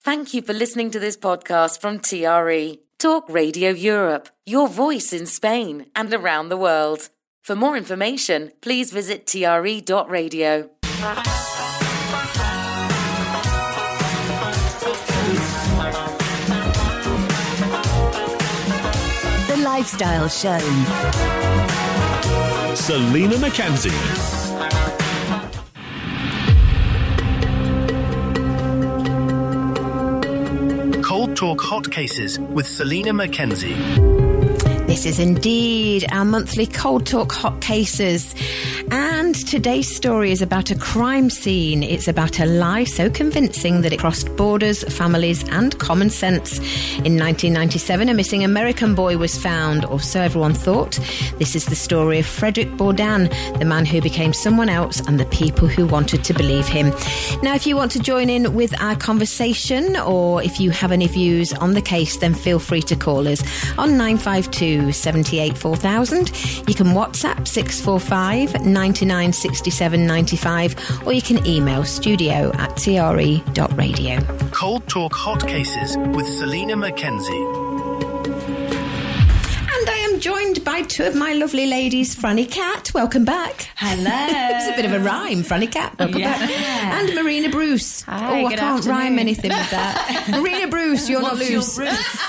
Thank you for listening to this podcast from TRE, Talk Radio Europe, your voice in Spain and around the world. For more information, please visit tre.radio. The Lifestyle Show. Selena McKenzie. Cold Talk Hot Cases with Selena McKenzie. This is indeed our monthly Cold Talk Hot Cases. And today's story is about a crime scene. It's about a lie so convincing that it crossed borders, families and common sense. In 1997, a missing American boy was found, or so everyone thought. This is the story of Frederick Bourdin, the man who became someone else and the people who wanted to believe him. Now, if you want to join in with our conversation, or if you have any views on the case, then feel free to call us on 952 78 4000. You can WhatsApp 645 99 67 95, or you can email studio@tre.radio. Cold Talk Hot Cases with Selena McKenzie. And I am joined by two of my lovely ladies, Franny Cat, welcome back. Hello. It's a bit of a rhyme, Franny Cat, welcome back. And Marina Bruce. Hi, I good can't afternoon. rhyme anything with that. Marina Bruce, you're not loose.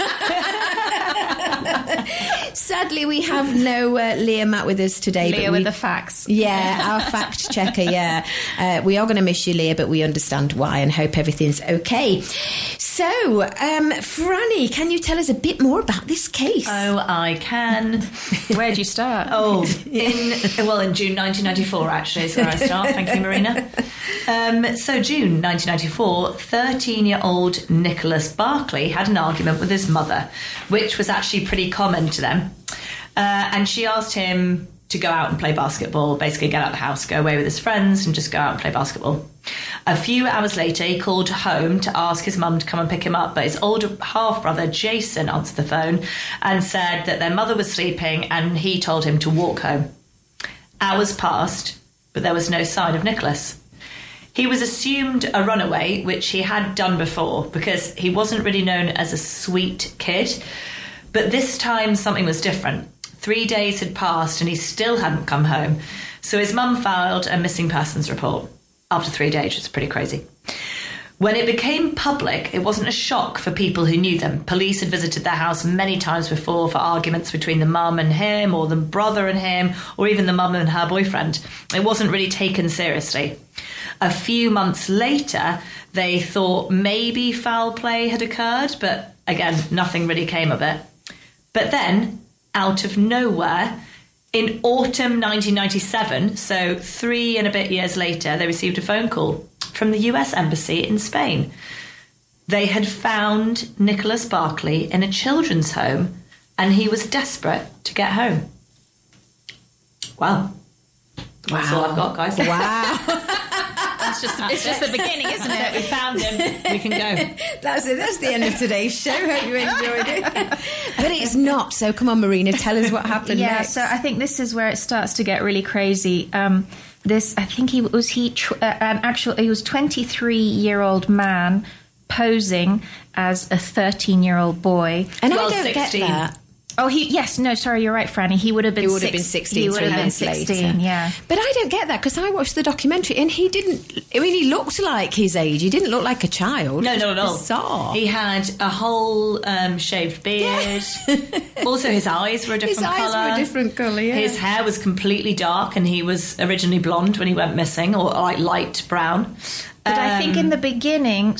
Sadly, we have no Leah Matt with us today. Leah with the facts. Yeah, our fact checker, yeah. We are going to miss you, Leah, but we understand why and hope everything's okay. So, Franny, can you tell us a bit more about this case? Oh, I can. Where do you start? In June 1994, actually, is where I start. Thank you, Marina. So June 1994, 13-year-old Nicholas Barclay had an argument with his mother, which was actually pretty common to them. And she asked him to go out and play basketball, basically get out of the house, go away with his friends and just go out and play basketball. A few hours later, he called home to ask his mum to come and pick him up, but his older half-brother, Jason, answered the phone and said that their mother was sleeping and he told him to walk home. Hours passed, but there was no sign of Nicholas. He was assumed a runaway, which he had done before, because he wasn't really known as a sweet kid. But this time, something was different. 3 days had passed and he still hadn't come home. So his mum filed a missing persons report after 3 days. It's pretty crazy. When it became public, it wasn't a shock for people who knew them. Police had visited their house many times before for arguments between the mum and him, or the brother and him, or even the mum and her boyfriend. It wasn't really taken seriously. A few months later, they thought maybe foul play had occurred, but again, nothing really came of it. But then, out of nowhere, in autumn 1997, so 3 and a bit years later, they received a phone call from the US Embassy in Spain. They had found Nicholas Barclay in a children's home, and he was desperate to get home. Wow. That's all I've got, guys. Wow. It's just the beginning, isn't it? We found him. We can go. That's it. That's the end of today's show. Hope you enjoyed it. But it's not. So come on, Marina, tell us what happened next. So I think this is where it starts to get really crazy. I think he was 23-year-old man posing as a 13-year-old boy. And Well, I don't 16. get that. Oh, sorry, you're right, Franny. He would have been 16. He would 3 have been months 16, later. Yeah. But I don't get that, because I watched the documentary and he didn't... I mean, he looked like his age. He didn't look like a child. No, It was not at all. bizarre. He had a whole shaved beard. Also, his eyes were a different colour. His eyes were a different colour, yeah. His hair was completely dark, and he was originally blonde when he went missing, or like light brown. But I think in the beginning,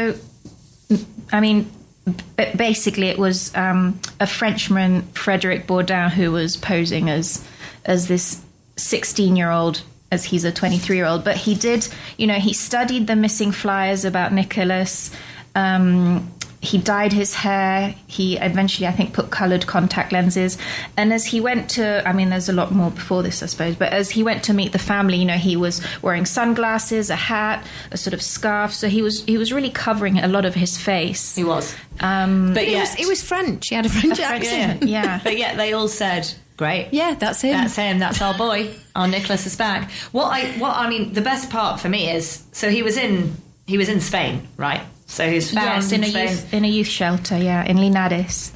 basically it was a Frenchman, Frederick Bourdin, who was posing as this 16-year-old, as he's a 23-year-old. But he did, he studied the missing flyers about Nicholas. He dyed his hair. He eventually, I think, put coloured contact lenses. And as he went to, there's a lot more before this, I suppose, but as he went to meet the family, he was wearing sunglasses, a hat, a sort of scarf. So he was really covering a lot of his face. He was. But he was French. He had a French accent. Yeah. But yet they all said, great. Yeah, that's him. That's him. That's our boy. Our Nicholas is back. The best part for me is, so he was in Spain, right? So he's found Yes, in a youth shelter, in Linares.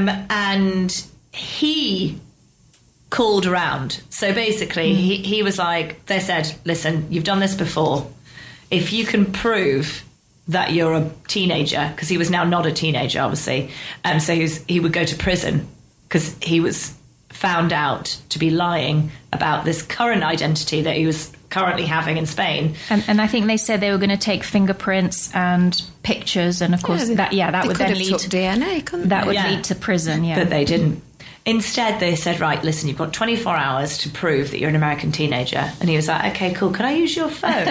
And he called around. So basically, he was like, they said, listen, you've done this before. If you can prove that you're a teenager, because he was now not a teenager, obviously, so he would go to prison because he was found out to be lying about this current identity that he was currently having in Spain. And I think they said they were going to take fingerprints and pictures, and of course that would then lead to DNA, couldn't that they? would lead to prison. But they didn't. Instead, they said, right, listen, you've got 24 hours to prove that you're an American teenager. And he was like, okay, cool, can I use your phone?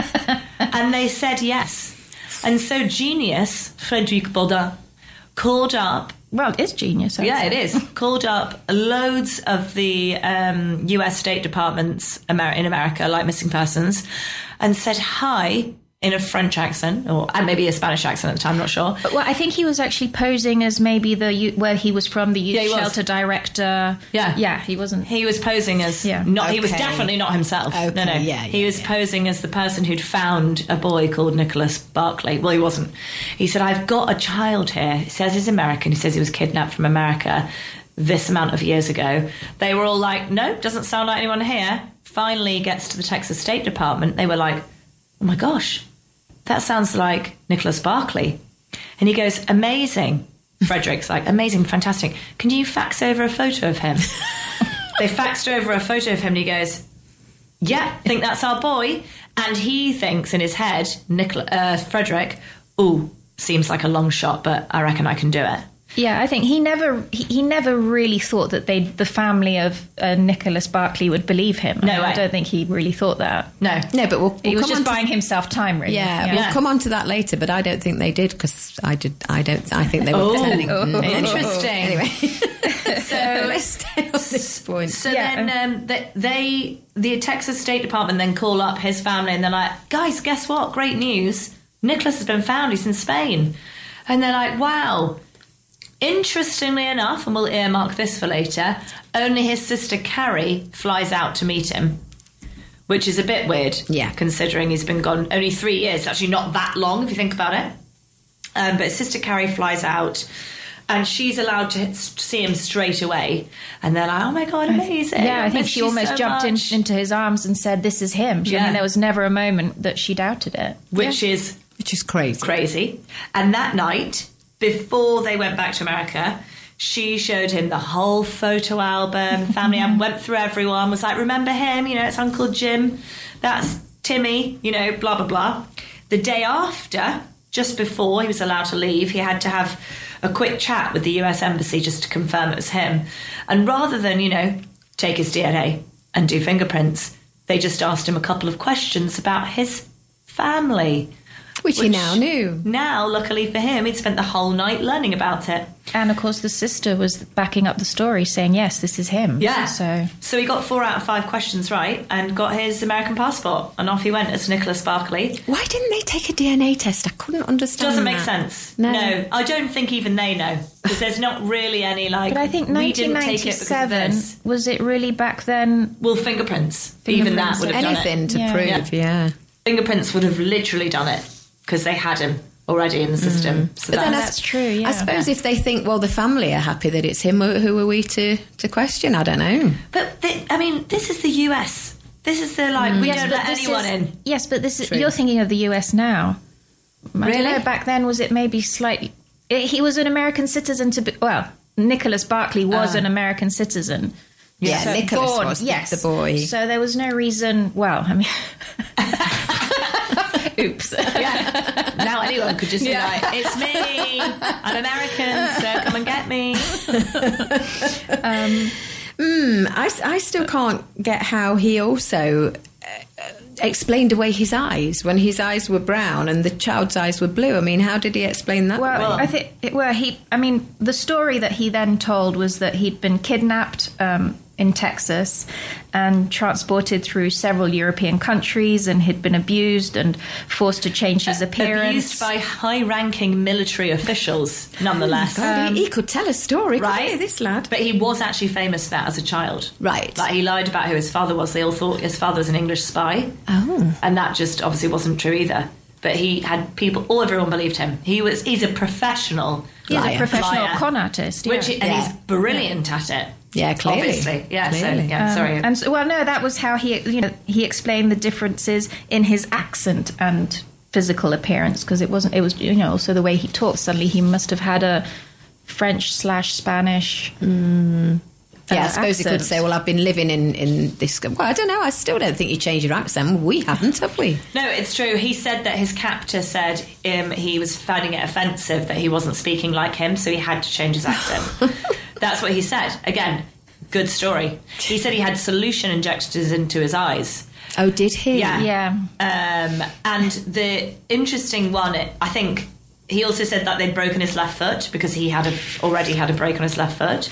And they said yes. And so genius, Frédéric Baudin, called up... Well, it's genius. Yeah, it is. Called up loads of the US State Departments in America, like missing persons, and said hi in a French accent, and maybe a Spanish accent at the time, not sure. Well, I think he was actually posing as maybe where he was from, the youth shelter director. Yeah, he wasn't. He was posing as not. He was definitely not himself. Okay. No. He was posing as the person who'd found a boy called Nicholas Barclay. Well, he wasn't. He said, "I've got a child here." He says he's American. He says he was kidnapped from America this amount of years ago. They were all like, "No, doesn't sound like anyone here." Finally, he gets to the Texas State Department. They were like, "Oh my gosh, that sounds like Nicholas Barclay." And he goes, amazing. Frederick's like, amazing, fantastic. Can you fax over a photo of him? They faxed over a photo of him and he goes, yeah, think that's our boy. And he thinks in his head, Frederick, seems like a long shot, but I reckon I can do it. Yeah, I think he never really thought that the family of Nicholas Barclay would believe him. No, I don't think he really thought that. No, but he was just buying himself time, really. Yeah, we'll come on to that later, but I don't think they did, because I think they were pretending. Interesting. Anyway, so let's stay on this point. So then the Texas State Department then call up his family and they're like, guys, guess what? Great news. Nicholas has been found. He's in Spain. And they're like, wow. Interestingly enough, and we'll earmark this for later, only his sister Carrie flies out to meet him, which is a bit weird, considering he's been gone only 3 years. It's actually not that long if you think about it. But his sister Carrie flies out, and she's allowed to see him straight away. And they're like, oh my God, amazing. Yeah, I think she almost jumped into his arms and said, this is him. I mean, there was never a moment that she doubted it. Which is crazy. And that night, before they went back to America, she showed him the whole photo album, family album, went through everyone, was like, remember him? You know, it's Uncle Jim. That's Timmy, you know, blah, blah, blah. The day after, just before he was allowed to leave, he had to have a quick chat with the US Embassy just to confirm it was him. And rather than, you know, take his DNA and do fingerprints, they just asked him a couple of questions about his family. Which he now knew. Now, luckily for him, he'd spent the whole night learning about it. And, of course, the sister was backing up the story, saying, yes, this is him. Yeah. So he got 4 out of 5 questions right and got his American passport. And off he went as Nicholas Barclay. Why didn't they take a DNA test? I couldn't understand Doesn't make sense. No. I don't think even they know. Because there's not really any, like, but I think we didn't take it because of 1997, this. was it really back then? Well, fingerprints. Even that would have done it. Anything to prove, yeah. Fingerprints would have literally done it. Because they had him already in the system. So but then that's true, yeah. I suppose if they think, well, the family are happy that it's him, who are we to question? I don't know. But, this is the US. This is the, we don't let anyone in. Yes, but this is, you're thinking of the US now. I don't know, back then, was it maybe slightly... He was an American citizen Nicholas Barclay was an American citizen. Yeah, so Nicholas was the boy. So there was no reason... Well, I mean... Oops. Yeah. Now anyone could just be like, it's me. I'm American, so come and get me. I still can't get how he also explained away his eyes when his eyes were brown and the child's eyes were blue. I mean, how did he explain that? Well, I think the story that he then told was that he'd been kidnapped in Texas and transported through several European countries and had been abused and forced to change his appearance. Abused by high-ranking military officials, nonetheless. He could tell a story, right? Couldn't he, this lad? But he was actually famous for that as a child. Right. Like, he lied about who his father was. They all thought his father was an English spy. Oh. And that just obviously wasn't true either. but everyone believed him. He's a professional. He's Liar. a professional Liar. con artist. And Yeah. he's brilliant at it. Yeah, clearly. Obviously. Yeah, Clearly. sorry. And so, that was how he explained the differences in his accent and physical appearance, because it was also the way he talked. Suddenly he must have had a French/Spanish. Yeah, I suppose you could accent. say, well, I've been living in this... Well, I don't know. I still don't think you changed your accent. We haven't, have we? No, it's true. He said that his captor said he was finding it offensive that he wasn't speaking like him, so he had to change his accent. That's what he said. Again, good story. He said he had solution injected into his eyes. Oh, did he? Yeah. And the interesting one, I think, he also said that they'd broken his left foot because he already had a break on his left foot.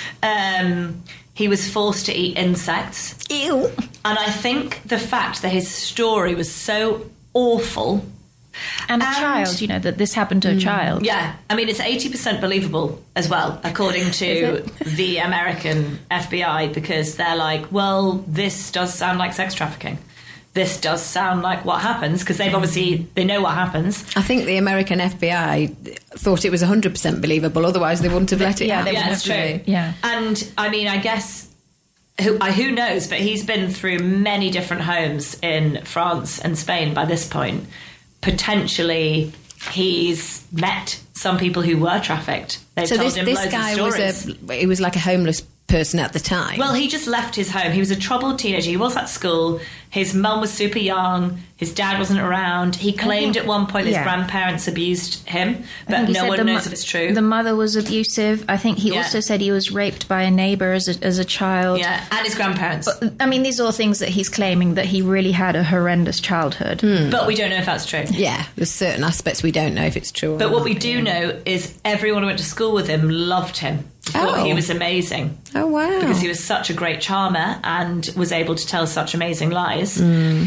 He was forced to eat insects. Ew. And I think the fact that his story was so awful. And a child, that this happened to a child. Yeah. I mean, it's 80% believable as well, according to the American FBI, because they're like, well, this does sound like sex trafficking. This does sound like what happens, because they know what happens. I think the American FBI thought it was 100% believable, otherwise they wouldn't have let it out. Yeah, that's true. Yeah. And, I mean, I guess, who knows, but he's been through many different homes in France and Spain by this point. Potentially, he's met some people who were trafficked. They've told him this loads guy of stories. he was like a homeless person at the time. Well, he just left his home. He was a troubled teenager. He was at school. His mum was super young. His dad wasn't around. He claimed at one point his grandparents abused him, but no one knows if it's true. The mother was abusive. I think he also said he was raped by a neighbour as a child. Yeah, and his grandparents. But, I mean, these are all things that he's claiming that he really had a horrendous childhood. But we don't know if that's true. Yeah, there's certain aspects we don't know if it's true or But not. what we do know is everyone who went to school with him loved him. Thought he was amazing. Oh, wow. Because he was such a great charmer and was able to tell such amazing lies.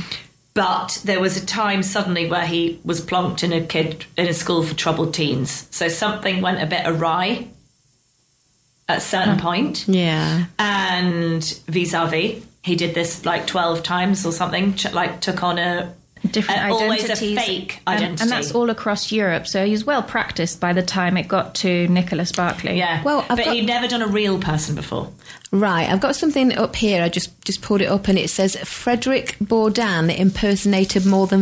But there was a time suddenly where he was plonked in a school for troubled teens. So something went a bit awry at a certain point. Yeah. And vis-a-vis, he did this like 12 times or something, took on a Different always identities. a fake identity. And that's all across Europe. So he was well practiced by the time it got to Nicholas Barclay. Yeah. Well, but he'd never done a real person before. Right, I've got something up here. I just pulled it up and it says Frederick Bourdain impersonated more than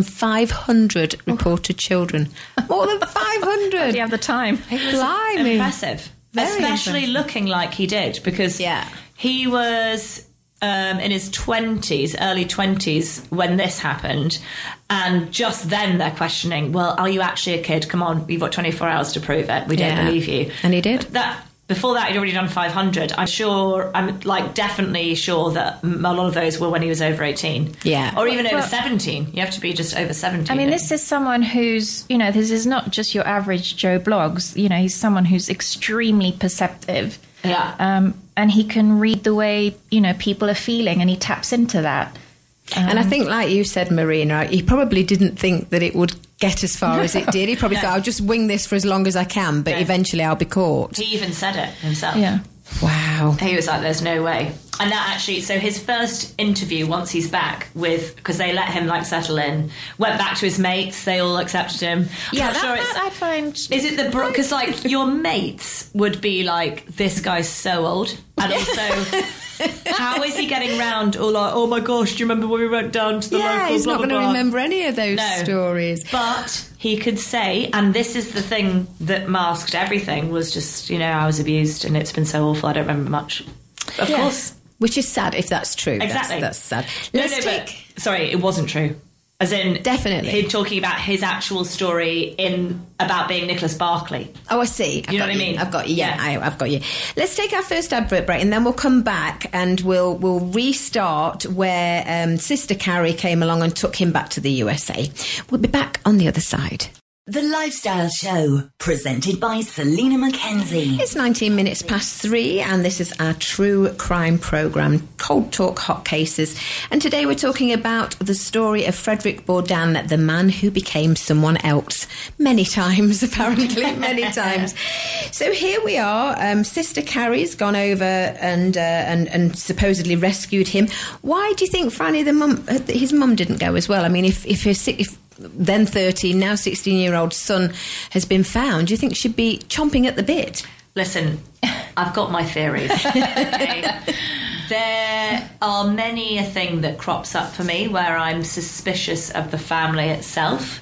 500 reported children. More than 500! Do you have the time? Blimey. Impressive. Very Especially impressive. looking like he did, because he was in his 20s, early 20s, when this happened. And just then they're questioning, well, are you actually a kid? Come on, you've got 24 hours to prove it. We don't believe you. And he did. Before that, he'd already done 500. I'm definitely sure that a lot of those were when he was over 18. Yeah. Or even over 17. You have to be just over 17. I mean, this is someone who's, this is not just your average Joe Bloggs. He's someone who's extremely perceptive. Yeah. And he can read the way, people are feeling, and he taps into that. And I think, like you said, Marina, he probably didn't think that it would get as far as it did. He probably thought, I'll just wing this for as long as I can, but eventually I'll be caught. He even said it himself. Yeah. Wow. He was like, there's no way. And that actually, so his first interview, once he's back because they let him settle in, went back to his mates, they all accepted him. Yeah, I'm not sure that I find... Is it because your mates would be like, this guy's so old. And also, how is he getting round all like, oh my gosh, do you remember when we went down to the local he's blah, not blah, going to blah? remember any of those No. stories. But he could say, and this is the thing that masked everything, was just, I was abused and it's been so awful, I don't remember much. Of course. Which is sad if that's true. Exactly. That's sad. But sorry, it wasn't true. As in, Definitely. he's talking about his actual story about being Nicholas Barclay. Oh, I see. You know what I mean? I've got you. Yeah, Yeah. I've got you. Let's take our first advert break, and then we'll come back and we'll restart where Sister Carrie came along and took him back to the USA. We'll be back on the other side. The Lifestyle Show, presented by Selena Mackenzie. It's 19 minutes past 3, and this is our true crime programme, Cold Talk Hot Cases. And today we're talking about the story of Frederick Bourdain, the man who became someone else. Many times, apparently, many times. So here we are. Sister Carrie's gone over and supposedly rescued him. Why do you think Franny, his mum, didn't go as well? I mean, if then 13, now 16-year-old son has been found, do you think she'd be chomping at the bit? Listen, I've got my theories. Okay? There are many a thing that crops up for me where I'm suspicious of the family itself.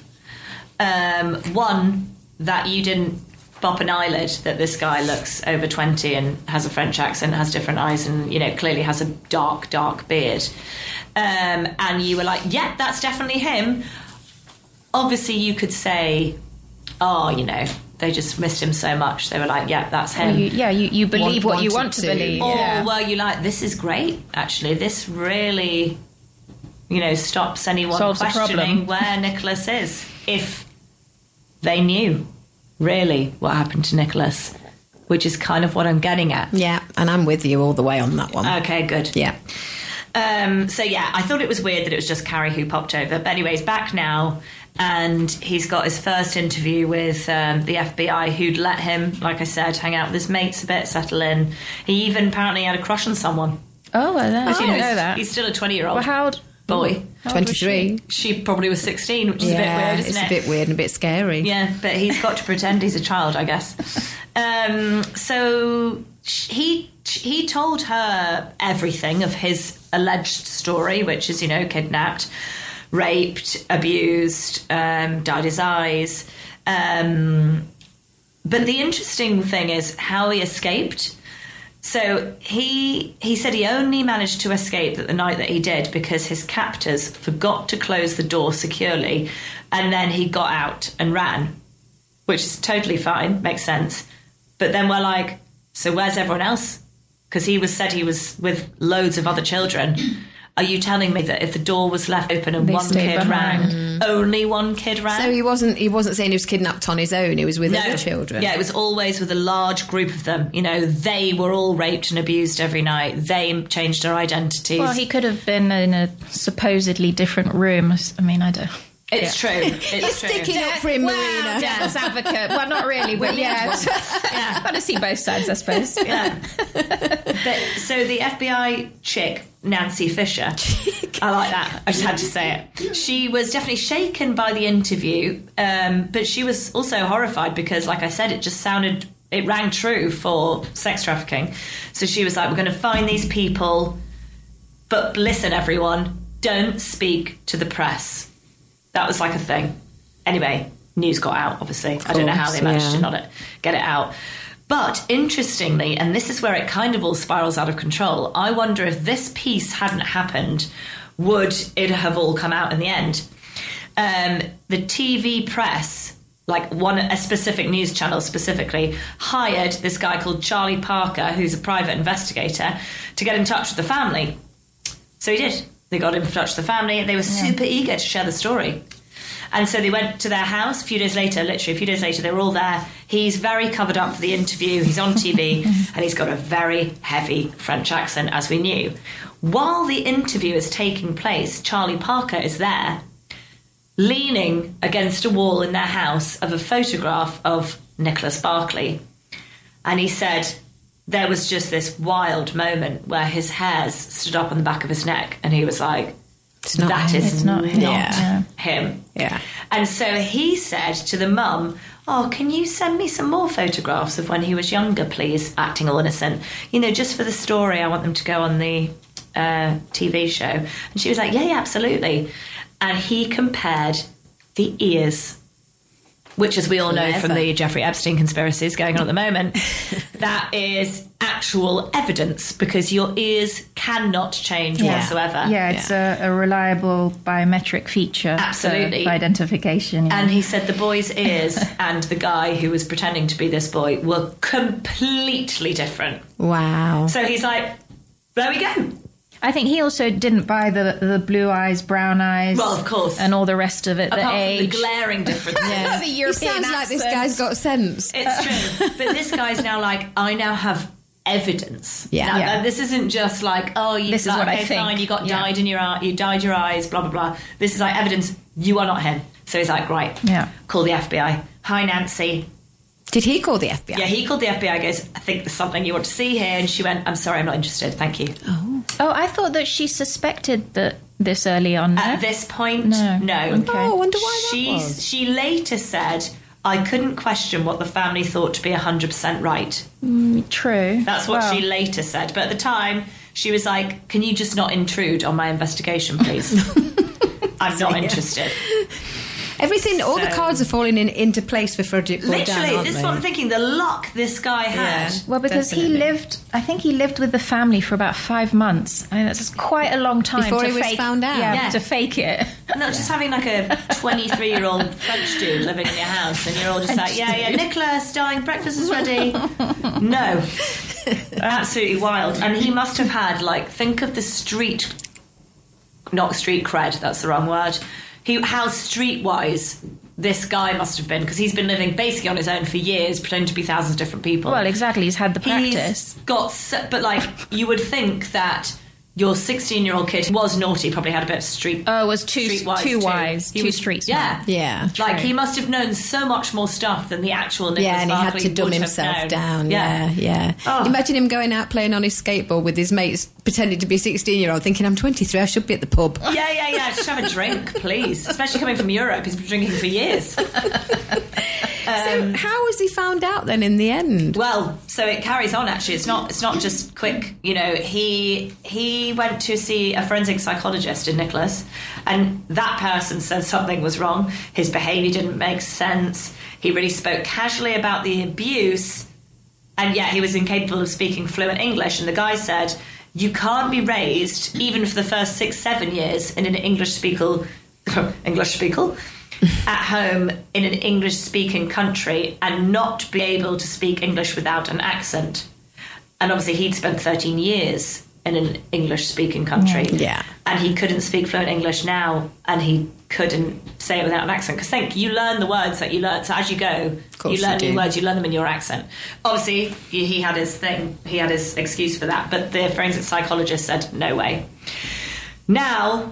One, that you didn't bop an eyelid that this guy looks over 20 and has a French accent, has different eyes, and clearly has a dark beard. And you were like, yeah, that's definitely him. Obviously, you could say, they just missed him so much. They were like, yeah, that's him. You believe what you want to believe. Or were you like, this is great, actually. This really, stops anyone Solves questioning where Nicholas is. If they knew really what happened to Nicholas, which is kind of what I'm getting at. Yeah, and I'm with you all the way on that one. Okay, good. Yeah. I thought it was weird that it was just Carrie who popped over. But anyway, he's back now, and he's got his first interview with the FBI, who'd let him, like I said, hang out with his mates a bit, settle in. He even apparently had a crush on someone. Oh, I didn't know that. He's still a 20-year-old. Well, how old? Boy. 23. She probably was 16, which is a bit weird, isn't it? It's a bit weird and a bit scary. Yeah, but he's got to pretend he's a child, I guess. So he told her everything of his alleged story, which is, kidnapped, raped, abused, dyed his eyes. But the interesting thing is how he escaped. So he said he only managed to escape the night that he did because his captors forgot to close the door securely, and then he got out and ran, which is totally fine, makes sense. But then we're like, so where's everyone else? Because he said he was with loads of other children. Are you telling me that if the door was left open and one kid ran, only one kid ran? So he wasn't saying he was kidnapped on his own. He was with other children. Yeah, it was always with a large group of them. They were all raped and abused every night. They changed their identities. Well, he could have been in a supposedly different room. I mean, I don't... It's true. It's true. Sticking up for him, Marina. Devil's advocate. Well, not really, but yeah. Got to see both sides, I suppose. Yeah. But, so the FBI chick, Nancy Fisher, I like that. I just had to say it. She was definitely shaken by the interview, but she was also horrified because, like I said, it rang true for sex trafficking. So she was like, we're going to find these people, but listen, everyone, don't speak to the press. That was like a thing. Anyway, news got out, obviously. I don't know how they managed to not get it out. But interestingly, and this is where it kind of all spirals out of control, I wonder if this piece hadn't happened, would it have all come out in the end? The TV press, like a specific news channel specifically, hired this guy called Charlie Parker, who's a private investigator, to get in touch with the family. So he did. They got in touch with the family, and they were super eager to share the story. And so they went to their house literally a few days later, they were all there. He's very covered up for the interview. He's on TV, and he's got a very heavy French accent, as we knew. While the interview is taking place, Charlie Parker is there, leaning against a wall in their house of a photograph of Nicholas Barclay. And he said... there was just this wild moment where his hairs stood up on the back of his neck, and he was like, that is not him. Yeah. And so he said to the mum, can you send me some more photographs of when he was younger, please, acting all innocent? Just for the story, I want them to go on the TV show. And she was like, yeah, absolutely. And he compared the ears, which, as we all know from the Jeffrey Epstein conspiracies going on at the moment, that is actual evidence because your ears cannot change whatsoever. Yeah, it's a reliable biometric feature. Absolutely. Of identification. Yeah. And he said the boy's ears and the guy who was pretending to be this boy were completely different. Wow. So he's like, there we go. I think he also didn't buy the blue eyes, brown eyes. Well, of course. And all the rest of it, Apart the from age. the glaring differences. Yeah. The European sounds like this accent. guy's got sense. It's true. But this guy's now like, I now have evidence. Yeah. Now, Yeah. This isn't just like, this is what I think. fine, you got dyed in your eye, you dyed your eyes, blah, blah, blah. This is like evidence, you are not him. So he's like, right, call the FBI. Hi, Nancy. Did he call the FBI? Yeah, he called the FBI, goes, I think there's something you want to see here. And she went, I'm sorry, I'm not interested. Thank you. Oh, I thought that she suspected that this early on. At this point, no. Okay. Oh, I wonder why that was. She later said, I couldn't question what the family thought to be 100% right. True. That's what she later said. But at the time, she was like, can you just not intrude on my investigation, please? I'm not interested. Everything, all the cards are falling into place for Frederick Bourdain, Literally, aren't this is they? what I'm thinking. The luck this guy had. Well, because I think he lived with the family for about 5 months. I mean, that's quite a long time Before to he was fake, found out. Yeah, to fake it. Not just having like a 23-year-old French dude living in your house and you're all just like, yeah, Nicholas, darling, breakfast is ready. No. Absolutely wild. And he must have had, like, think of the street, not street cred, that's the wrong word. How streetwise this guy must have been, because he's been living basically on his own for years, pretending to be thousands of different people. Well, exactly. He's had the practice. But like, you would think that your 16-year-old kid was naughty, probably had a bit of street. Oh, was too wise, He too was, street smart. Yeah. Like, he must have known so much more stuff than the actual Nicholas Yeah, and he had Barclay to dumb would have himself known. down. Yeah. Oh. Imagine him going out playing on his skateboard with his mates, pretending to be a 16-year-old, thinking, I'm 23, I should be at the pub. Yeah. Just have a drink, please. Especially coming from Europe. He's been drinking for years. So how was he found out then in the end? Well, so it carries on, actually. It's not just quick. You know, he went to see a forensic psychologist in Nicholas, and that person said something was wrong. His behaviour didn't make sense. He really spoke casually about the abuse, and yet he was incapable of speaking fluent English. And the guy said, you can't be raised, even for the first 6-7 years, in an English-speaking at home in an English-speaking country and not be able to speak English without an accent. And obviously he'd spent 13 years in an English-speaking country. Yeah. And he couldn't speak fluent English now, and he couldn't say it without an accent. Because think, you learn the words that you learn. So as you go, you learn new words, you learn them in your accent. Obviously, he had his thing, he had his excuse for that, but the forensic psychologist said, no way. Now,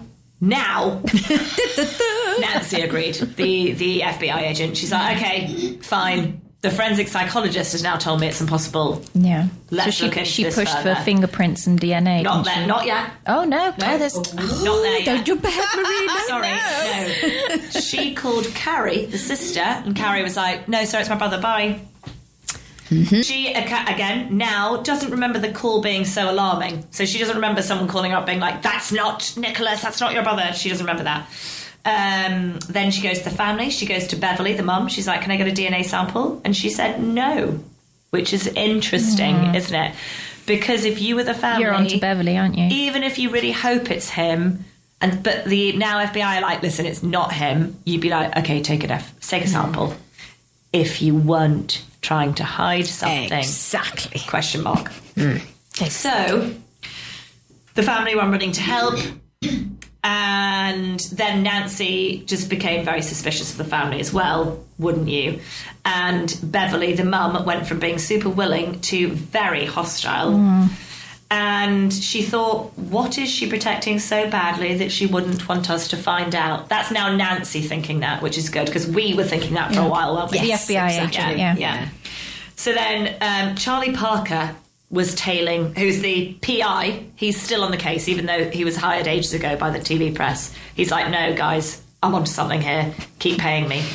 Nancy agreed, the FBI agent. She's like, okay, fine. The forensic psychologist has now told me it's impossible. Yeah. Let's so look into she this pushed further. for fingerprints and DNA. Not didn't there, she? not yet. Oh, no. No, there's... not there yet. Don't jump ahead, Marina. Sorry, no. She called Carrie, the sister, and Carrie was like, no, sorry, it's my brother, bye. Mm-hmm. She, again, now doesn't remember the call being so alarming. So she doesn't remember someone calling her up being like, that's not Nicholas, that's not your brother. She doesn't remember that. Then she goes to the family. She goes to Beverly, the mum. She's like, can I get a DNA sample? And she said no, which is interesting, isn't it? Because if you were the family... You're on to Beverly, aren't you? Even if you really hope it's him, but the now FBI are like, listen, it's not him, you'd be like, okay, take a sample. If you weren't trying to hide something. Exactly. Question mark. So, the family were running to help, and then Nancy just became very suspicious of the family as well, wouldn't you? And Beverly, the mum, went from being super willing to very hostile. And she thought, what is she protecting so badly that she wouldn't want us to find out? That's now Nancy thinking that, which is good, because we were thinking that for a while, weren't we? Yes, the FBI agent, Yeah. So then Charlie Parker was tailing, who's the PI. He's still on the case, even though he was hired ages ago by the TV press. He's like, no, guys, I'm onto something here. Keep paying me.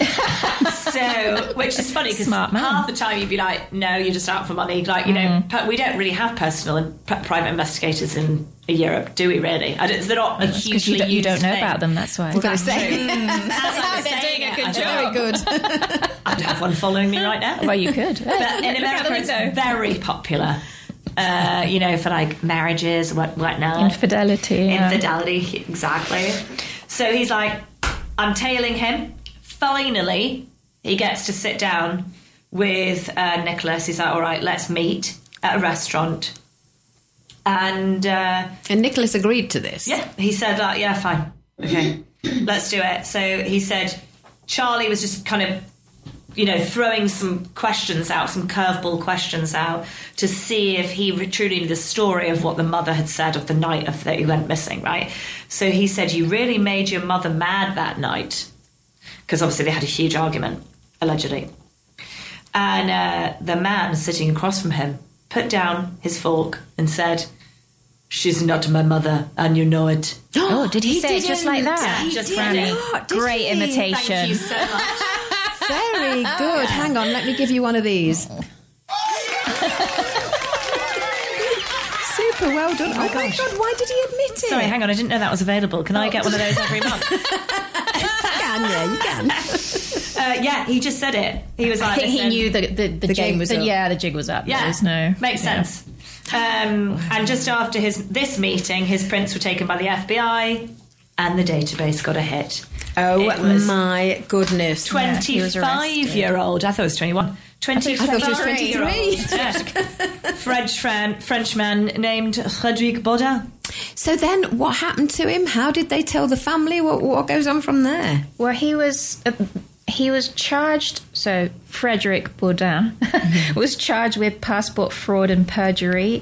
So, which is funny, because half the time you'd be like, no, you're just out for money. Like, you know, we don't really have personal and private investigators in Europe, do we really? They're not a hugely you don't know thing. about them, that's why. We're going to say. They're doing a good Very good. I'd have one following me right now. Well, you could. But in America, it's very popular. You know, for like marriages, whatnot. Infidelity. Infidelity, exactly. So he's like, I'm tailing him. Finally, he gets to sit down with Nicholas. He's like, all right, let's meet at a restaurant. And Nicholas agreed to this. yeah, he said, yeah, fine. Okay, let's do it. So he said, Charlie was just kind of, you know, throwing some questions out, some curveball questions out to see if he truly knew the story of what the mother had said of the night that he went missing, right? So he said, you really made your mother mad that night. Because obviously they had a huge argument, allegedly. And the man sitting across from him put down his fork and said, "She's not my mother, and you know it." Oh, did he say it just like that? Yeah, just Franny. Great imitation. Thank you so much. Very good. Hang on, let me give you one of these. Super well done. Oh my God, why did he admit it? Sorry, hang on, I didn't know that was available. Can I get one of those every month? You can. Yeah, he just said it. He was like, I think he "Listen." knew the game was up. Yeah, the jig was up. Yeah, There was no... makes sense. And just after this meeting, his prints were taken by the FBI, and the database got a hit. Oh It was my goodness. 25-year-old. I thought it was 21. 25 I thought it was 23. Frenchman named Frédéric Baudin. So then what happened to him? How did they tell the family? What goes on from there? Well, he was charged. So Frédéric Baudin was charged with passport fraud and perjury.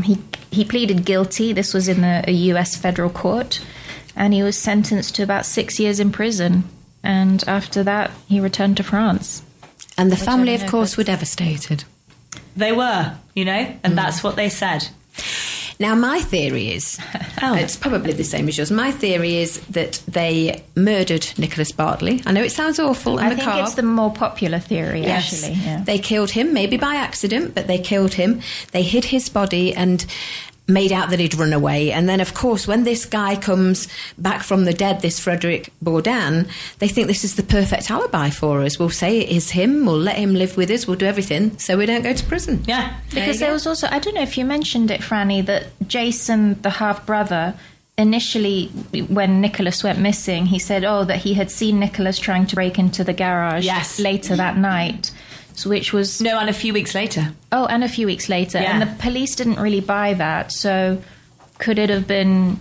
He pleaded guilty. This was in a U.S. federal court, and he was sentenced to about 6 years in prison. And after that, he returned to France. And the family, of course, were devastated. They were, and that's what they said. Now, my theory is, it's probably the same as yours. My theory is that they murdered Nicholas Bartley. I know it sounds awful and macabre. I think it's the more popular theory, Yes. actually. Yeah. They killed him, maybe by accident, but they killed him. They hid his body and made out that he'd run away. And then, of course, when this guy comes back from the dead, this Frédéric Baudin, they think this is the perfect alibi for us. We'll say it is him, we'll let him live with us, we'll do everything so we don't go to prison. Yeah. Because there was also, I don't know if you mentioned it, Franny, that Jason, the half-brother, initially, when Nicholas went missing, he said, that he had seen Nicholas trying to break into the garage later that night. Which was... No, and a few weeks later. Oh, and a few weeks later. Yeah. And the police didn't really buy that. So could it have been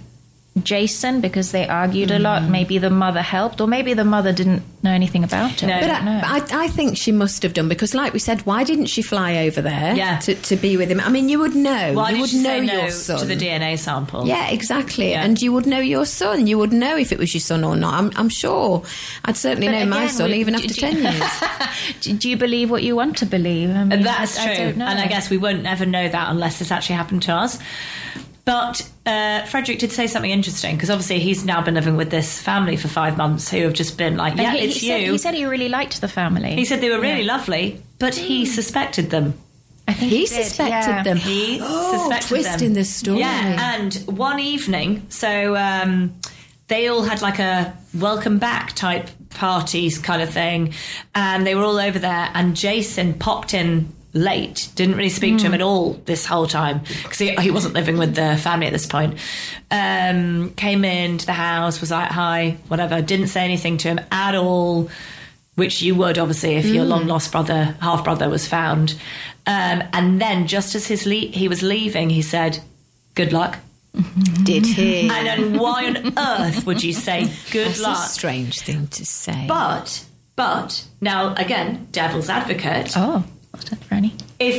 Jason, because they argued a lot? Maybe the mother helped, or maybe the mother didn't know anything about it. No. But I think she must have done, because like we said, why didn't she fly over there to be with him? I mean, you would know. Why you did would she know say no your son. to the DNA sample? Yeah, exactly. Yeah. And you would know your son. You would know if it was your son or not. I'm sure. I'd certainly know my son, even after 10 years. Do you believe what you want to believe? I mean, That's true. I don't know. And I guess we won't ever know that unless this actually happened to us. But Frédéric did say something interesting, because obviously he's now been living with this family for 5 months who have just been like, it's you. He said he really liked the family. He said they were really lovely, but he suspected them. I think He he did, suspected them. He suspected twist them. in the story. Yeah, and one evening, so they all had like a welcome back type parties kind of thing, and they were all over there, and Jason popped in late, didn't really speak to him at all this whole time, because he wasn't living with the family at this point. Came into the house, was like, hi, whatever, didn't say anything to him at all, which you would obviously if your long lost brother, half brother, was found. And then just as he was leaving, he said, good luck. Did he? And then why on earth would you say good That's luck? a strange thing to say. But now again, devil's advocate. Oh, what's that, Franny?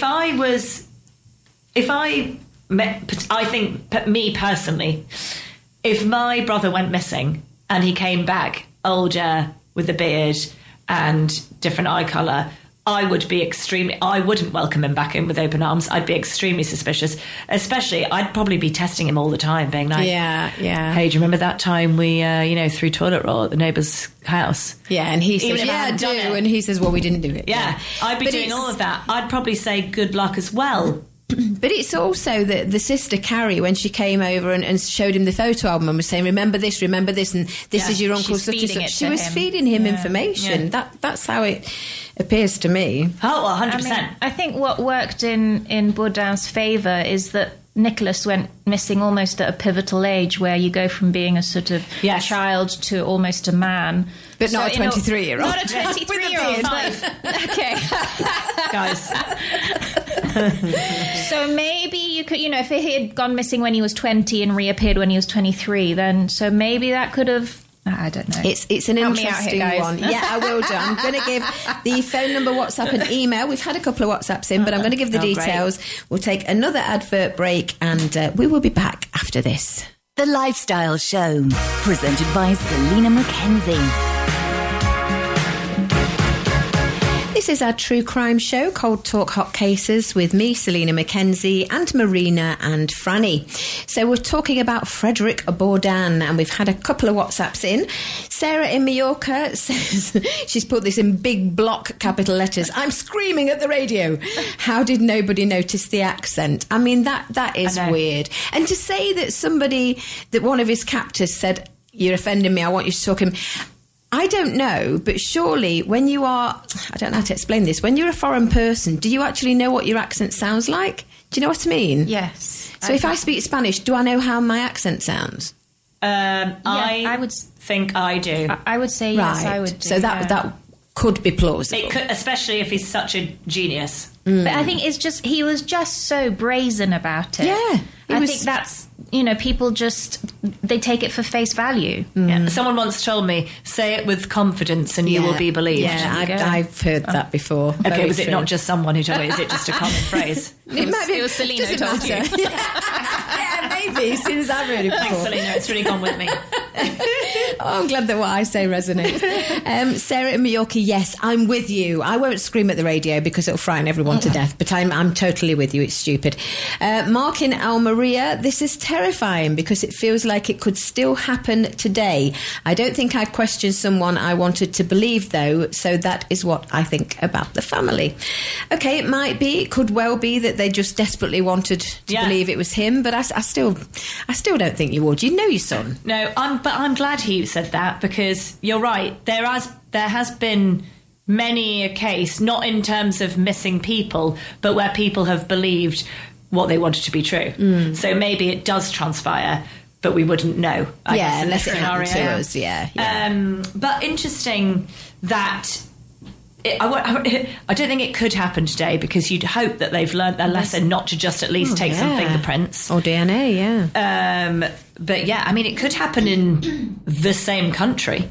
I think, me personally, if my brother went missing and he came back older with a beard and different eye colour, I wouldn't welcome him back in with open arms. I'd be extremely suspicious. Especially, I'd probably be testing him all the time, being like, Yeah. hey, do you remember that time we, threw toilet roll at the neighbour's house? Yeah, and he Even says, if I yeah, I hadn't do. done it. And he says, well, we didn't do it. Yeah, I'd be But doing it's- all of that. I'd probably say good luck as well. But it's also the sister Carrie, when she came over and showed him the photo album and was saying, remember this, and this is your uncle she's such and feeding such. it She to was him. feeding him Yeah. information. That's how it appears to me. Oh, well, 100%. I mean, I think what worked in Baudin's favour is that Nicholas went missing almost at a pivotal age, where you go from being a sort of Yes. child to almost a man. But not a 23-year-old. Not a 23-year-old. Okay. Guys. So maybe you could, if he had gone missing when he was 20 and reappeared when he was 23, then so maybe that could have... I don't know. It's an Help me out interesting here, guys. one. Yeah, I will do. I'm going to give the phone number, WhatsApp and email. We've had a couple of WhatsApps in, but I'm going to give the details. We'll take another advert break, and we will be back after this. The Lifestyle Show, presented by Selena Mackenzie. This is our true crime show, Cold Talk Hot Cases, with me, Selina Mackenzie, and Marina and Franny. So we're talking about Frederic Bourdin, and we've had a couple of WhatsApps in. Sarah in Mallorca says, she's put this in big block capital letters, "I'm screaming at the radio. How did nobody notice the accent?" I mean, that is weird. And to say that one of his captors said, "You're offending me, I want you to talk him." I don't know, but surely when you are, I don't know how to explain this, when you're a foreign person, do you actually know what your accent sounds like? Do you know what I mean? Yes. So if I speak Spanish, do I know how my accent sounds? I would think I do. I would say yes, I would do. So that could be plausible. It could, especially if he's such a genius. But I think it's just, he was just so brazen about it. Yeah. I think that's, people just, they take it for face value. Yeah. Someone once told me, say it with confidence and you will be believed. Yeah, I've heard that before. Okay, Very was it true. not just someone who told me? Is it just a common phrase? It was Selina who told you. Yeah, maybe, as soon as I've heard it before. Thanks, Selina. It's really gone with me. I'm glad that what I say resonates. Sarah in Mallorca, yes, I'm with you. I won't scream at the radio because it'll frighten everyone to death, but I'm totally with you. It's stupid. Mark in Almeria, this is terrifying because it feels like it could still happen today. I don't think I'd question someone I wanted to believe, though, so that is what I think about the family. Okay, it might be, it could well be that they just desperately wanted to believe it was him, but I still don't think you would. You know your son. No, I'm glad he said that, because you're right. There has been many a case, not in terms of missing people, but where people have believed what they wanted to be true. So maybe it does transpire, but we wouldn't know. I guess, unless it happened to us. Yeah. But interesting that. I don't think it could happen today, because you'd hope that they've learnt their lesson not to just at least take some fingerprints. Or DNA, yeah. But yeah, I mean, it could happen in the same country.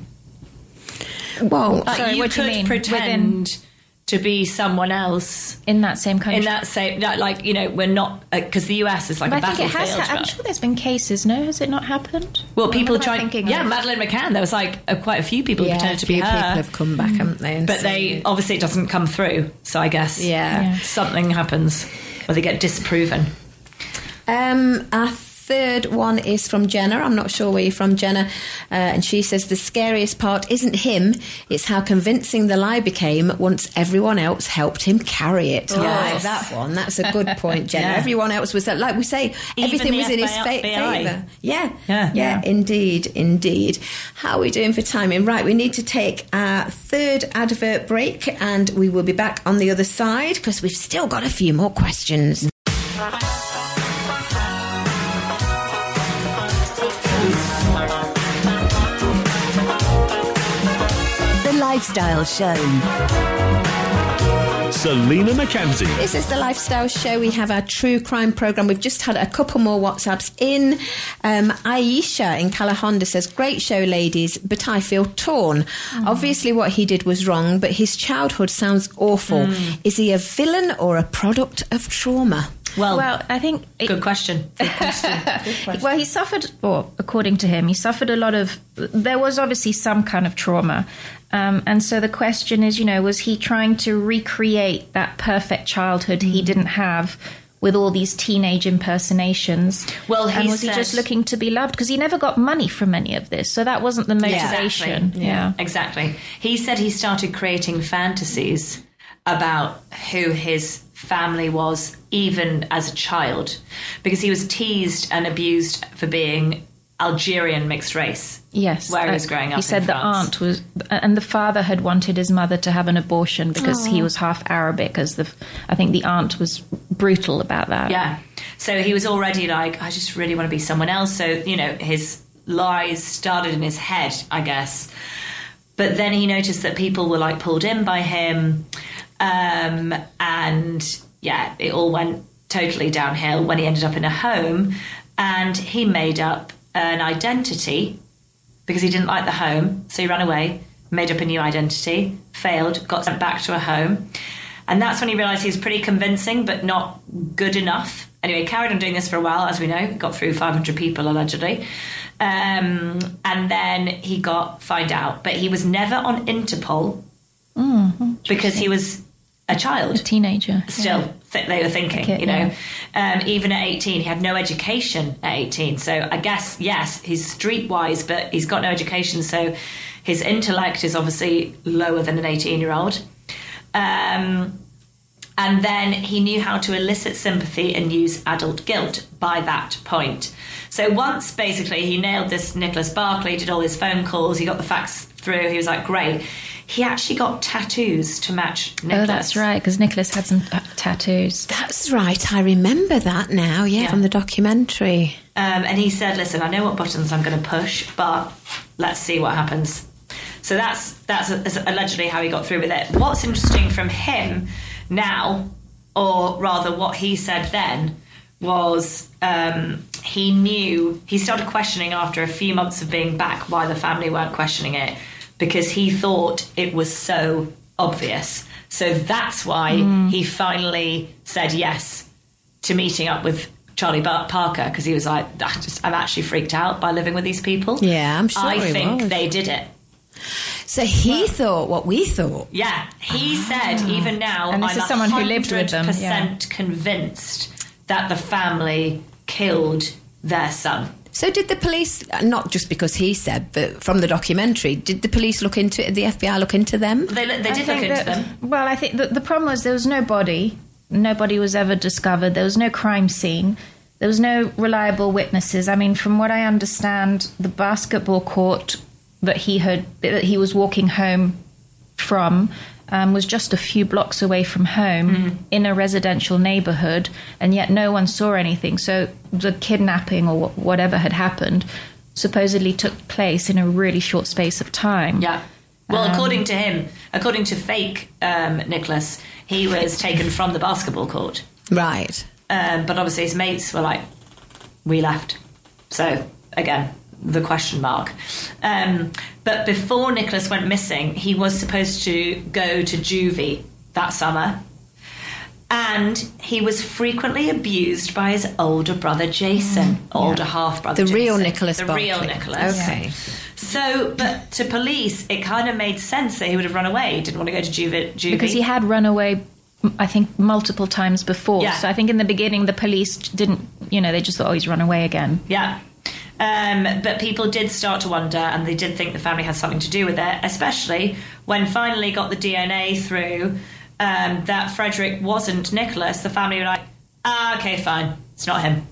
Well, sorry, you what do you could mean? pretend to be someone else In that same country. in that same, like, we're not, because the US is like But a I think it battlefield. has. I'm sure there's been cases. No, has it not happened? Well, people What am I trying. thinking Yeah, of? Madeleine McCann. There was like quite a few people who pretended to be few her. people have come back, haven't they? and But said they obviously it doesn't come through. So I guess something happens, or they get disproven. Our third one is from Jenna. I'm not sure where you're from, Jenna. And she says the scariest part isn't him, it's how convincing the lie became once everyone else helped him carry it. I like that one. That's a good point, Jenna. Yeah. Everyone else was, like we say, everything the was in his FBI. favour. Yeah. Indeed. How are we doing for timing? Right, we need to take our third advert break, and we will be back on the other side because we've still got a few more questions. The Lifestyle Show. Selina Mackenzie. This is the Lifestyle Show. We have our true crime program. We've just had a couple more WhatsApps in. Aisha in Calahonda says, great show, ladies, but I feel torn. Obviously what he did was wrong, but his childhood sounds awful. Is he a villain or a product of trauma? Well, I think good question. Well, he suffered, or according to him, he suffered a lot of. There was obviously some kind of trauma, and so the question is, was he trying to recreate that perfect childhood he didn't have with all these teenage impersonations? Well, and was he just looking to be loved? Because he never got money from any of this, so that wasn't the motivation. Exactly. Yeah, exactly. He said he started creating fantasies about who his family was, even as a child, because he was teased and abused for being Algerian mixed race. Yes, where he was growing up. He said in the France. aunt was, and the father had wanted his mother to have an abortion because he was half Arabic. I think the aunt was brutal about that. Yeah, so he was already like, I just really want to be someone else. So his lies started in his head, I guess. But then he noticed that people were like pulled in by him. And yeah, it all went totally downhill when he ended up in a home, and he made up an identity because he didn't like the home. So he ran away, made up a new identity, failed, got sent back to a home. And that's when he realised he was pretty convincing, but not good enough. Anyway, he carried on doing this for a while, as we know, got through 500 people allegedly. And then he got fined out, but he was never on Interpol because he was a child. A teenager. Still, they were thinking, Okay, you know. Even at 18, he had no education at 18. So I guess, yes, he's streetwise, but he's got no education. So his intellect is obviously lower than an 18-year-old. And then he knew how to elicit sympathy and use adult guilt by that point. So once, basically, he nailed this Nicholas Barclay, did all his phone calls, he got the facts through, he was like, great. He actually got tattoos to match Nicholas. Oh, that's right, because Nicholas had some tattoos. That's right. I remember that now, from the documentary. And he said, listen, I know what buttons I'm going to push, but let's see what happens. So that's allegedly how he got through with it. What's interesting from him now, or rather what he said then, was he started questioning after a few months of being back why the family weren't questioning it, because he thought it was so obvious. So that's why he finally said yes to meeting up with Charlie Parker, because he was like, I'm actually freaked out by living with these people. Yeah, I'm sure I he think was. they did it. So he thought what we thought. Yeah, he said, even now, And this I'm is someone who lived with them, 100% convinced that the family killed their son. So did the police, not just because he said, but from the documentary, did the police look into it, the FBI look into them? They did look into them. Well, I think the problem was there was no body. Nobody was ever discovered. There was no crime scene. There was no reliable witnesses. I mean, from what I understand, the basketball court that he was walking home from was just a few blocks away from home in a residential neighborhood, and yet no one saw anything. So the kidnapping or whatever had happened supposedly took place in a really short space of time. Yeah. Well, according to him, according to fake Nicholas, he was taken from the basketball court. Right. But obviously his mates were like, we left. So, again, the question mark. But before Nicholas went missing, he was supposed to go to juvie that summer. And he was frequently abused by his older brother, Jason. Older half-brother, The real Jason. Nicholas The Barclay. real Nicholas. Okay. So, but to police, it kind of made sense that he would have run away. He didn't want to go to juvie. Because he had run away, I think, multiple times before. Yeah. So I think in the beginning the police didn't, they just thought, oh, he's run away again. Yeah. But people did start to wonder, and they did think the family had something to do with it, especially when finally got the DNA through that Frederick wasn't Nicholas. The family were like, okay, fine, it's not him.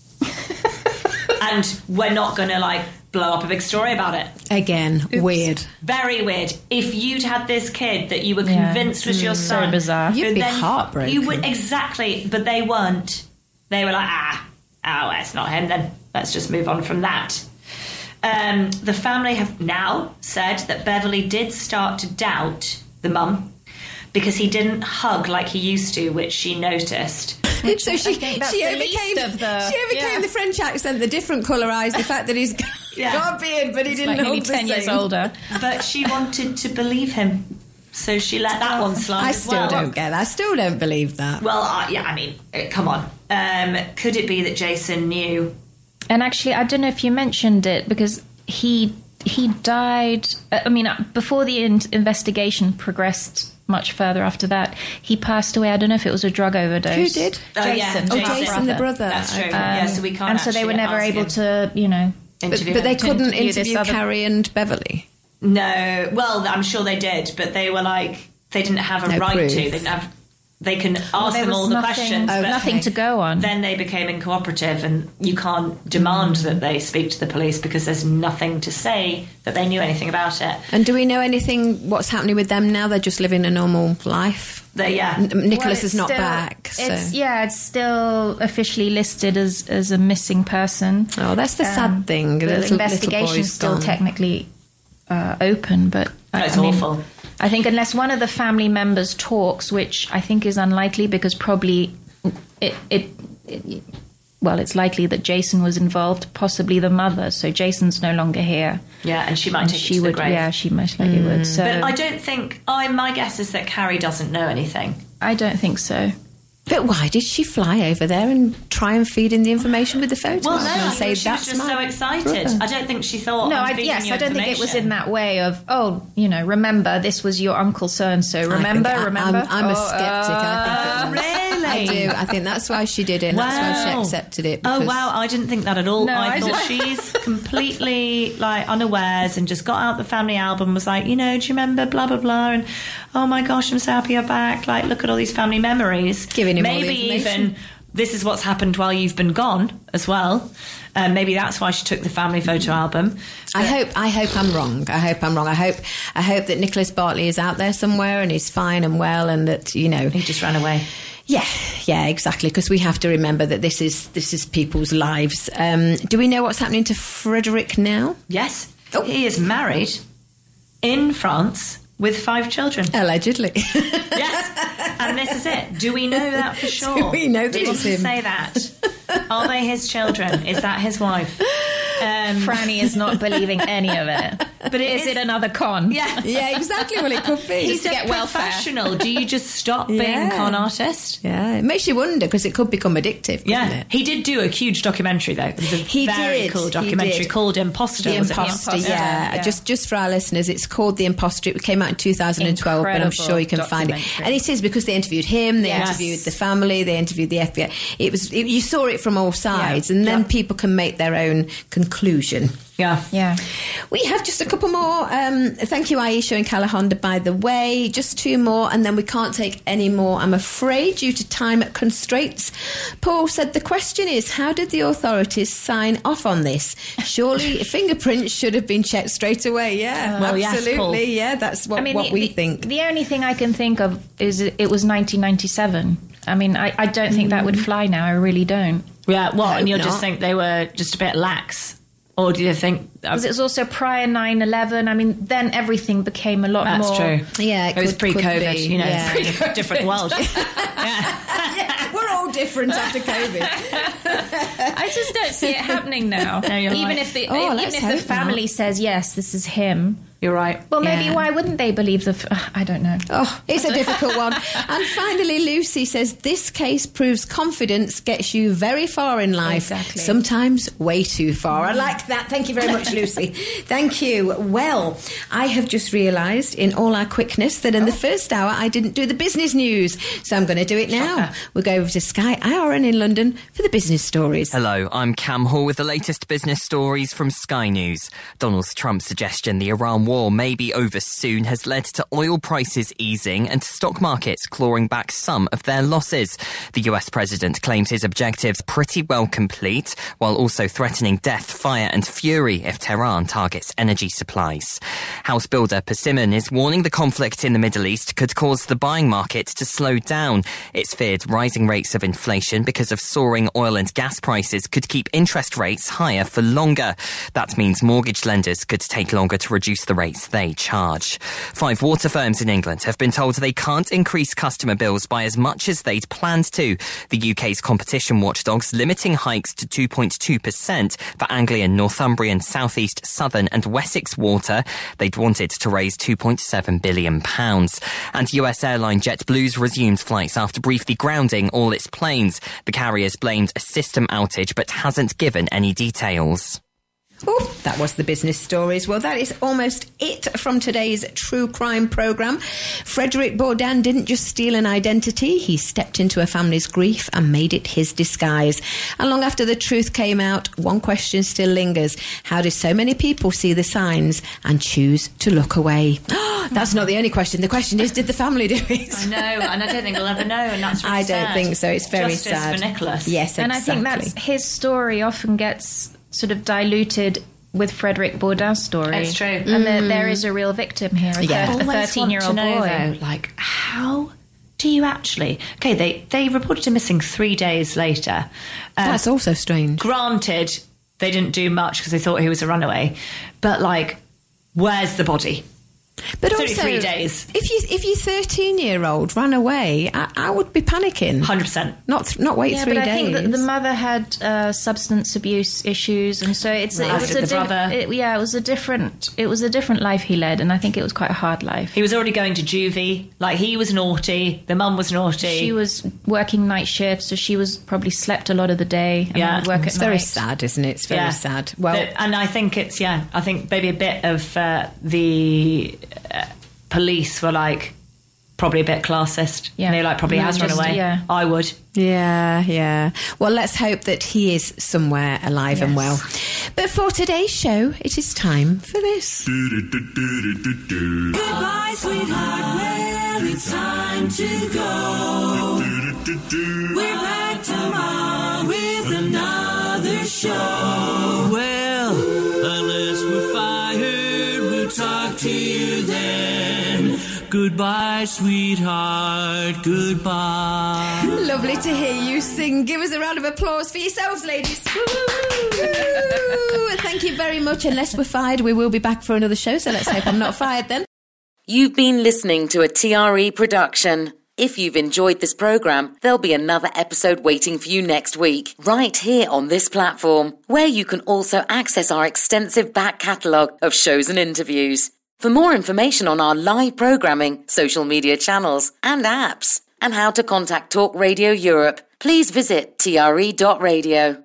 And we're not going to, blow up a big story about it. Again, weird. Very weird. If you'd had this kid that you were convinced was your son... So bizarre. You'd be then heartbroken. You would, exactly, but they weren't. They were like, well, it's not him then. Let's just move on from that. The family have now said that Beverly did start to doubt the mum because he didn't hug like he used to, which she noticed. So she think that's overcame the least of the French accent, the different colour eyes, the fact that he's got a beard, but he didn't Like nearly hug the 10 years same. older. But she wanted to believe him, so she let that one slide I as still well. don't get that. I still don't believe that. Well, come on. Could it be that Jason knew? And actually, I don't know if you mentioned it, because he died... before the investigation progressed much further after that, he passed away. I don't know if it was a drug overdose. Who did? Jason. Jason, the brother. That's true. Okay. So we can't. And so they were never able to, interview But they him. couldn't interview this interview other- Carrie and Beverly. No, well, I'm sure they did, but they were like, they didn't have a No right proof. to. They didn't have. They can ask there them was all the nothing- questions, but nothing to go on. then they became incooperative, and you can't demand that they speak to the police because there's nothing to say that they knew anything about it. And do we know anything, what's happening with them now? They're just living a normal life? Nicholas is not back. So. It's still officially listed as a missing person. Oh, that's the sad thing. The investigation is still technically open, but It's awful. I think unless one of the family members talks, which I think is unlikely, because probably it's likely that Jason was involved, possibly the mother. So Jason's no longer here. Yeah, and she might take it to the grave. Yeah, she most likely would. So But I don't think. My guess is that Carrie doesn't know anything. I don't think so. But why did she fly over there and try try and feed in the information with the photo Well, album no, and I think she was that's just my so excited. brother. I don't think she thought. No, I'm feeding yes, you I don't think it was information. in that way of, remember, this was your uncle so-and-so. Remember? I'm a skeptic. I think it was. Really? I do. I think that's why she did it. And that's why she accepted it. Oh, because- wow. I didn't think that at all. No, I I thought she's completely unawares and just got out the family album, was like, do you remember blah, blah, blah. And oh my gosh, I'm so happy you're back. Like, look at all these family memories. Giving him all the Maybe information. even this is what's happened while you've been gone as well. Maybe that's why she took the family photo album. I hope I'm wrong. I hope that Nicholas Bartley is out there somewhere and he's fine and well, and that He just ran away. Yeah, exactly. Because we have to remember that this is people's lives. Do we know what's happening to Frederick now? Yes. Oh. He is married in France with 5 children. Allegedly. Yes. And this is it. Do we know that for sure? Do we know that Did it's he him? say that? Are they his children? Is that his wife? Franny is not believing any of it. But Is it another con? Yeah. Yeah, exactly. Well, it could be. He's to a get welfare. professional. Do you just stop being Yeah. a con artist? Yeah, it makes you wonder because it could become addictive. Couldn't Yeah. it? He did do a huge documentary, though. It was a He very did, cool he documentary did. called Imposter. The was it? Imposter, Imposter, yeah. yeah. Just for our listeners, it's called The Imposter. It came out in 2012, but I'm Incredible sure you can find it. documentary. And it is because they interviewed him, they Yes. interviewed the family, they interviewed the FBI. You saw it from all sides, and then people can make their own conclusion. Yeah. Yeah. We have just a couple more. Thank you, Aisha and Kalahonda, by the way. Just 2 more, and then we can't take any more, I'm afraid, due to time constraints. Paul said, the question is, how did the authorities sign off on this? Surely fingerprints should have been checked straight away. Yeah, Well, yes, absolutely. Paul. Yeah, that's what we think. The only thing I can think of is it was 1997. I mean, I don't think that would fly now. I really don't. Yeah, what? Hope And you'll not. just think they were just a bit lax? Or do you think... Because it was also prior 9/11. I mean, then everything became a lot That's more... true. Yeah, It was could pre-COVID, be, you know, yeah. pre-COVID. Different world. Yeah. We're all different after COVID. I just don't see it happening now. No, you're even right. if the Oh, even let's if the hope family not. says yes, this is him. You're right. Well, maybe Yeah. why wouldn't they believe I don't know. Oh, it's a difficult one. And finally, Lucy says, this case proves confidence gets you very far in life. Exactly. Sometimes way too far. I like that. Thank you very much, Lucy. Thank you. Well, I have just realised in all our quickness that in the first hour I didn't do the business news. So I'm going to do it now. We'll go over to Sky IRN in London for the business stories. Hello, I'm Cam Hall with the latest business stories from Sky News. Donald Trump's suggestion the Iran war may be over soon has led to oil prices easing and stock markets clawing back some of their losses. The US president claims his objectives pretty well complete, while also threatening death, fire and fury if Tehran targets energy supplies. House builder Persimmon is warning the conflict in the Middle East could cause the buying market to slow down. It's feared rising rates of inflation because of soaring oil and gas prices could keep interest rates higher for longer. That means mortgage lenders could take longer to reduce the rates they charge. 5 water firms in England have been told they can't increase customer bills by as much as they'd planned to. The UK's competition watchdog's limiting hikes to 2.2% for Anglian, Northumbrian, South East, Southern and Wessex Water. They'd wanted to raise £2.7 billion. And US airline JetBlue's resumed flights after briefly grounding all its planes. The carrier's blamed a system outage but hasn't given any details. Oh, that was the business stories. Well, that is almost it from today's true crime programme. Frederick Bourdin didn't just steal an identity, he stepped into a family's grief and made it his disguise. And long after the truth came out, one question still lingers. How did so many people see the signs and choose to look away? That's not the only question. The question is, did the family do it? I know, and I don't think we'll ever know, and that's really I don't sad. think so. It's very Justice sad. for Nicholas. Yes, And exactly. I think that's his story often gets sort of diluted with Frederick Bourdin's story. It's true. And there is a real victim here, a Yeah. 13-year-old boy. Though, like, how do you actually... Okay, they reported him missing 3 days later. That's also strange. Granted, they didn't do much because they thought he was a runaway. But, like, where's the body? But It's only also, 3 days. if your 13-year-old ran away, I would be panicking. 100%. Not wait 3 but I days. think that the mother had substance abuse issues, and so it was a different life he led, and I think it was quite a hard life. He was already going to juvie. Like, he was naughty. The mum was naughty. She was working night shifts, so she was probably slept a lot of the day and Yeah. would work It's at very night. sad, isn't it? It's very sad. Well, And I think I think maybe a bit of the police were like probably a bit classist. Yeah. And they like probably No, has run just- away. yeah. I would. yeah. Well, let's hope that he is somewhere alive and well. But for today's show, it is time for this. Goodbye, sweetheart. Well, it's time to go. We're back tomorrow with another show. Well, unless we're fired, we'll talk to you then. Goodbye, sweetheart. Goodbye. Lovely to hear you sing. Give us a round of applause for yourselves, ladies. Woo! Thank you very much. Unless we're fired, we will be back for another show, so let's hope I'm not fired then. You've been listening to a TRE production. If you've enjoyed this programme, there'll be another episode waiting for you next week, right here on this platform, where you can also access our extensive back catalogue of shows and interviews. For more information on our live programming, social media channels and apps, and how to contact Talk Radio Europe, please visit tre.radio.